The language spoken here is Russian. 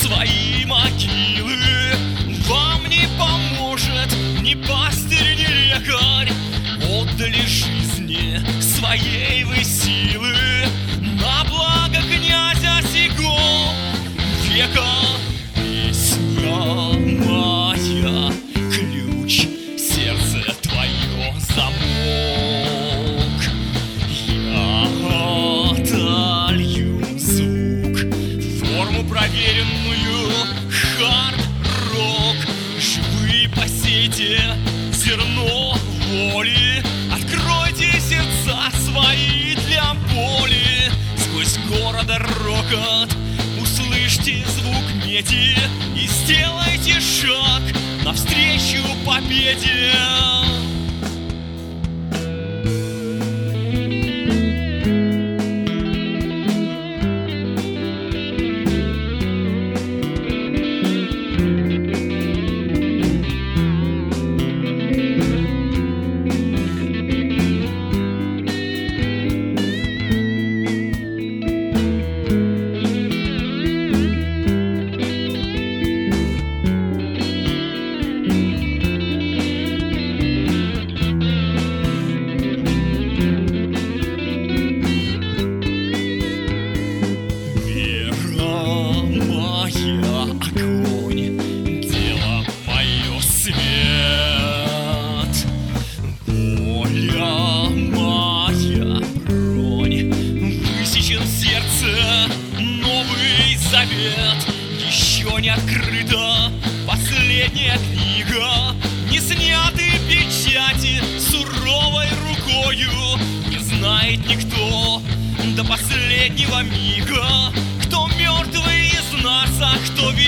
свои могилы. Вам не поможет ни пастырь, ни лекарь. Отдали жизни своей вы силы на благо князя сего века. Песня моя, ключ, сердце твое замок. Я отолью звук, форму проверенную, хард-рок. Живы посейте зерно воли, откройте сердца свои для боли. Сквозь города рокот услышьте звук меди и сделайте шаг навстречу победе. Огонь, дело мое свет. Воля моя бронь, высечен в сердце новый завет. Еще не открыта последняя книга, не сняты печати суровой рукою. Не знает никто до последнего мига, кто мертвый из нас, а кто